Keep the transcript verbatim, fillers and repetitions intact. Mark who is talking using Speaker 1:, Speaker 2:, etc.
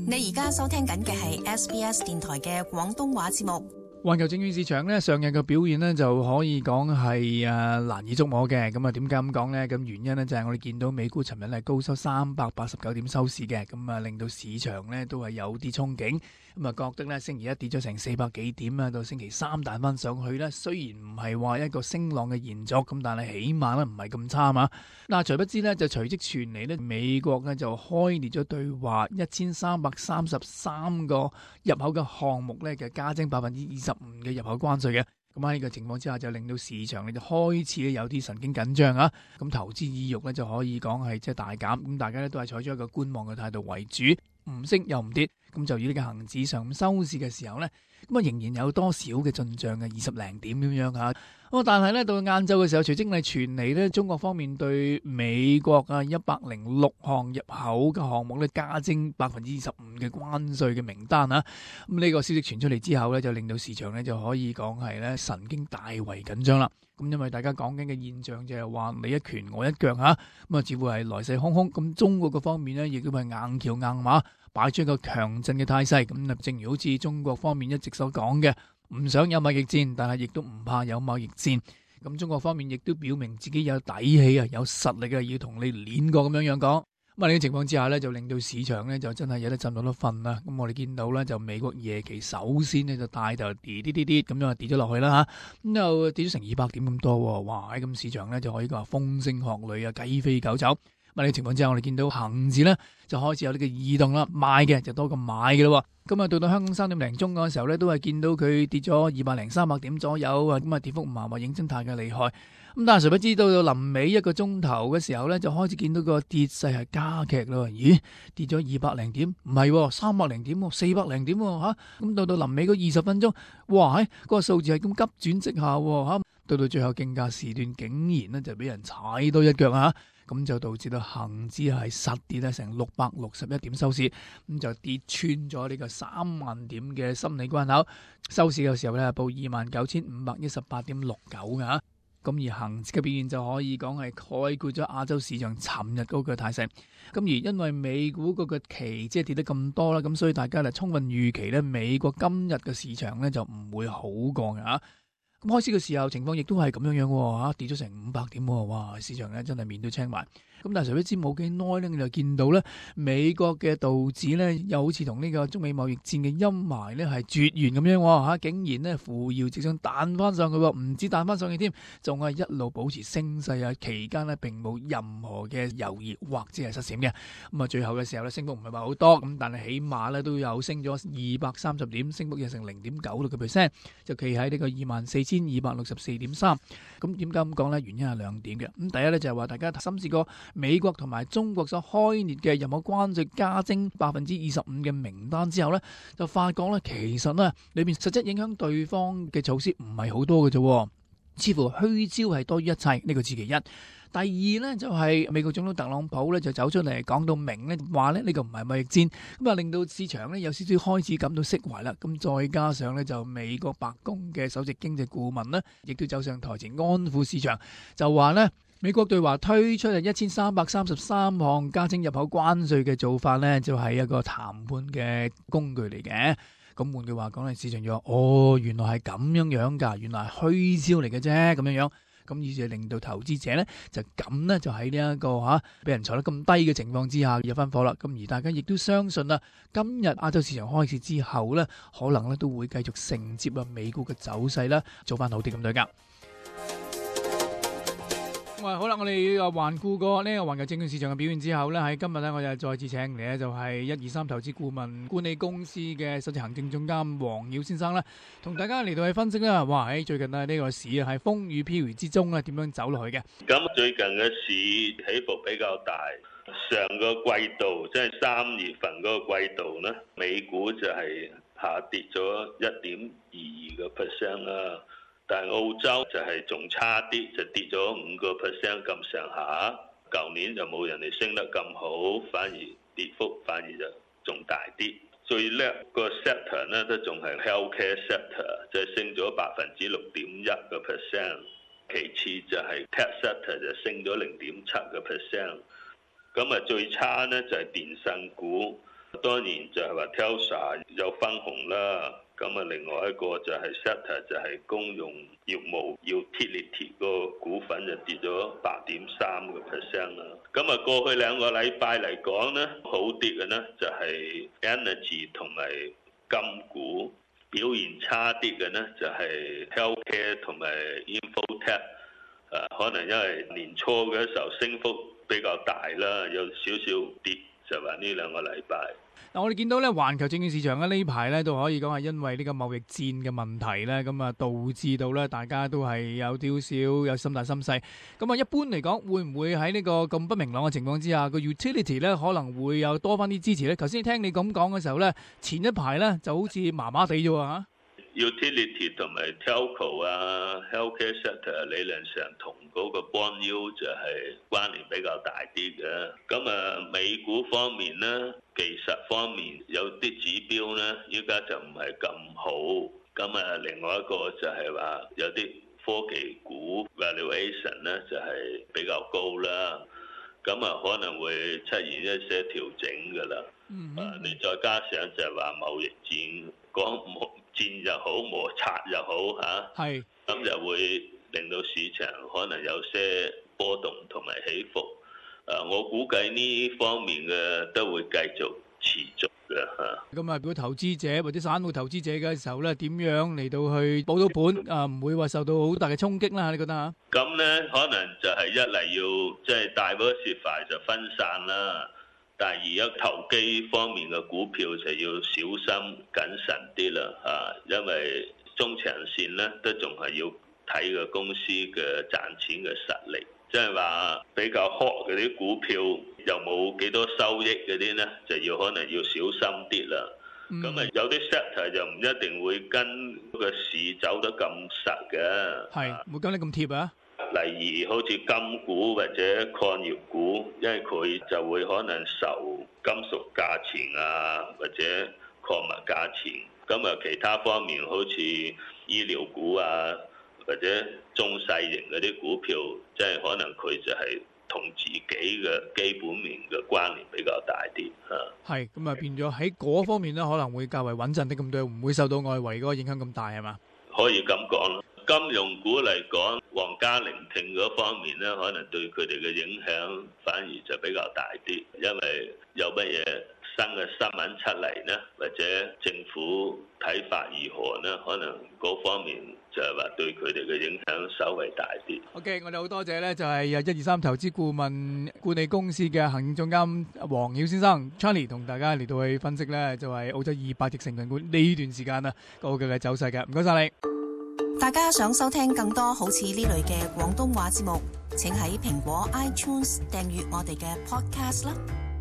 Speaker 1: 你而家收聽緊嘅係 S B S 電台嘅廣東話節目。
Speaker 2: 環球證券市場咧，上日嘅表現咧就可以講係誒難以捉摸嘅。咁啊，點解咁講呢？咁原因呢，就係我哋見到美股尋日係高收三百八十九點收市嘅，咁啊令到市場呢都係有啲憧憬。咁啊覺得呢星期一跌咗成四百幾點啊，到星期三彈翻上去呢，雖然唔係話一個升浪嘅延續，咁但係起碼咧唔係咁差嘛。嗱，殊不知呢，就隨即傳嚟呢，美國呢就開列咗對話一千三百三十三個入口嘅項目呢嘅加徵百分之二十五嘅入口關稅嘅。咁喺呢個情況之下，就令到市場咧就開始咧有啲神經緊張啊！咁投資意欲咧就可以講係即係大減，咁大家咧都係採取一個觀望嘅態度為主，唔升又唔跌，咁就以呢個恒指上收市嘅時候咧，咁啊仍然有多少嘅進賬嘅二十零點咁樣嚇。咁但係咧到晏晝嘅時候，隨即係傳嚟咧中國方面對美國啊一百零六項入口嘅項目咧加徵百分之二十五嘅關稅嘅名單啊！咁呢個消息傳出嚟之後咧，就令到市場咧就可以講係咧神經大為緊張啦。咁因為大家講緊嘅現象就係話你一拳我一腳嚇，咁啊似乎係來勢洶洶。咁中國嘅方面咧亦都係硬橋硬馬，擺出一個強陣嘅態勢。咁啊正如好似中國方面一直所講嘅，唔想有貿易戰，但係亦都唔怕有貿易戰。咁中國方面亦都表明自己有底氣啊，有實力啊，要同你練過咁樣樣講。咁啊呢個情況之下咧，就令到市場咧就真係有得浸到得瞓啦。咁我哋見到咧就美國夜期首先咧就帶頭跌跌跌跌咁樣跌咗落去啦嚇，咁又跌咗成二百點咁多喎。哇！咁市場咧就可以講話風聲鶴唳啊，雞飛狗走。咁呢個情況之下，我哋見到恆指咧就開始有呢個異動啦，賣嘅就多過買嘅咯。咁啊到到香港三點零鐘嗰陣時候咧，都係見到佢跌咗二百零三百點左右啊，咁啊跌幅唔係話認真太嘅厲害。咁但係誰不知到到臨尾一個鐘頭嘅時候咧，就開始見到個跌勢係加劇咯。咦？跌咗二百零點，唔係三百零點，四百零點喎嚇。咁到到臨尾嗰二十分鐘，哇！嗰、那個數字係咁急轉直下嚇，到到最後競價時段，竟然咧就俾人踩多一腳嚇。咁就導致到恒指係實跌咧成六百六十一點收市，咁就跌穿咗呢個三萬點嘅心理關口。收市嘅時候咧報二萬九千五百一十八點六九㗎。咁而恒指嘅表現就可以講係概括咗亞洲市場尋日嗰個態勢。咁而因為美股嗰個期即係跌得咁多啦，咁所以大家咧充分預期咧美國今日嘅市場咧就唔會好過㗎。咁開始嘅時候情況亦都係咁樣樣喎嚇，跌咗成五百點喎，哇！市場咧真係面都青埋。咁但係誰不知冇幾耐咧，你就見到咧美國嘅道指咧又好似同呢個中美貿易戰嘅陰霾咧係絕緣咁樣喎嚇，竟然咧扶搖直上彈翻上去喎，唔止彈翻上去添，仲係一路保持升勢啊！期間咧並冇任何嘅猶豫或者係失閃嘅。咁啊最後嘅時候咧升幅唔係話好多，咁但係起碼咧都有升咗二百三十點，升幅有成零點九六個 percent， 就企喺呢個二萬四千二百六十四點三。咁點解咁講咧？原因係兩點嘅。咁第一咧就係話大家審視過美國同埋中國所開列嘅任何關稅加徵百分之二十五嘅名單之後咧，就發覺咧其實咧裏邊實質影響對方嘅措施唔係好多嘅啫，似乎虛招係多於一切。呢個是其一。第二咧就係美國總統特朗普咧就走出嚟講到明咧，話咧呢個唔係貿易戰，咁啊令到市場咧有少少開始感到釋懷啦。咁再加上咧就美國白宮嘅首席經濟顧問咧，亦都走上台前安撫市場，就話咧美國對華推出嘅一千三百三十三項加徵入口關稅嘅做法咧，就係一個談判嘅工具嚟嘅。咁換句話講咧，市場就話哦，原來係咁樣樣㗎，原來係虛招嚟嘅啫，咁樣樣。咁於是令到投資者咧就咁咧就喺呢一個嚇俾人坐得咁低嘅情況之下入翻貨啦。咁而大家亦都相信啦，今日亞洲市場開市之後咧，可能咧都會繼續承接啊美股嘅走勢啦，做翻好啲咁對㗎。好啦，我哋又環顧過呢個環球證券市場嘅表現之後咧，喺今日咧我就再次請嚟咧就係一二三投資顧問管理公司嘅首席行政總監黃耀先生咧，同大家嚟到去分析啦。哇！喺最近啊呢個市啊係風雨飄搖之中咧，點樣走落去嘅？
Speaker 3: 咁最近嘅市起伏比較大，上個季度即係三月份嗰個季度咧，美股就係下跌咗一點二二個 percent 啦。但係澳洲就係仲差啲，就跌咗五個 percent 咁上下。舊年就冇人哋升得咁好，反而跌幅反而就仲大啲。最叻個 sector 咧都仲係 healthcare sector，就係升咗百分之六點一個 percent。其次就係 tech sector 就升咗零點七個 percent。咁啊最差咧就係電信股， 當然就係話 Tesla 有分紅啦。咁啊，另外一個就係 sector 就係公用業務 utility 個股份就跌咗八點三個 percent 啦。咁啊，過去兩個禮拜嚟講咧，好啲嘅咧就係 energy 同埋金股，表現差啲嘅咧就係 healthcare 同埋 infotech。誒，可能因為年初嘅時候升幅比較大啦，有少少跌，就話呢兩個禮拜。
Speaker 2: 嗱，我哋見到咧，環球證券市場咧呢排咧都可以講係因為呢個貿易戰嘅問題咧，咁啊導致到咧大家都係有少少有心大心細。咁啊，一般嚟講，會唔會喺呢個咁不明朗嘅情況之下，個 utility 咧可能會有多翻啲支持咧？頭先聽你咁講嘅時候咧，前一排咧就好似麻麻地啫喎嚇。
Speaker 3: utility 同埋 telco 啊 healthcare sector 理論上同嗰個 bond yield 就係關聯比較大啲嘅。咁啊，美股方面咧，技術方面有啲指標咧，依家就唔係咁好。咁啊，另外一個就係話有啲科技股 valuation 咧就係比較高啦。咁啊，可能會出現一些調整㗎啦。嗯、mm-hmm. 啊，你再加上就係話貿易戰講戰又好，摩擦又好嚇，係、啊、咁就會令到市場可能有些波動同埋起伏。誒、啊，我估計呢方面嘅都會繼續持續嘅嚇。咁啊，
Speaker 2: 如果投資者或者散戶投資者嘅時候咧，點樣嚟到去保到本啊？唔會話受到好大嘅衝擊啦？你覺得嚇？
Speaker 3: 咁咧，可能就係一嚟要即係大波蝕塊就分散啦。第二，一投機方面嘅股票就要小心謹慎啲啦嚇，因為中長線咧都仲係要睇個公司嘅賺錢嘅實力，即係話比較 hot 嗰啲股票又冇幾多收益嗰啲咧，就要可能要小心啲啦。咁啊、嗯，有啲 sector 就唔一定會跟個市走得咁實嘅，
Speaker 2: 係唔會跟你咁貼啊。
Speaker 3: 例如好似金股或者礦業股，因為佢就會可能受金屬價錢啊或者礦物價錢，咁啊其他方面好似醫療股啊或者中細型嗰啲股票，即係可能佢就係同自己嘅基本面嘅關聯比較大啲嚇。係咁啊，變咗喺嗰方面咧，可能會較為穩陣啲咁多，唔會受到外圍嗰個影響咁大係嘛？可以咁講咯。金融股嚟講，皇家聆聽嗰方面咧，可能對佢哋嘅影響反而就比較大啲，因為有乜嘢新嘅新聞出嚟呢，或者政府睇法如何呢，可能嗰方面就係話對佢哋嘅影響稍微大啲。OK， 我哋好多謝呢，就係一二三投資顧問管理公司嘅行政總監黃曉先生 Charlie 同大家嚟到去分析呢，就係澳洲二百隻成分股呢段時間啊個嘅走勢嘅。唔該晒你。
Speaker 1: 大家想收聽更多好似呢類嘅廣東話節目，請喺蘋果 iTunes 訂閱我哋嘅 podcast 啦。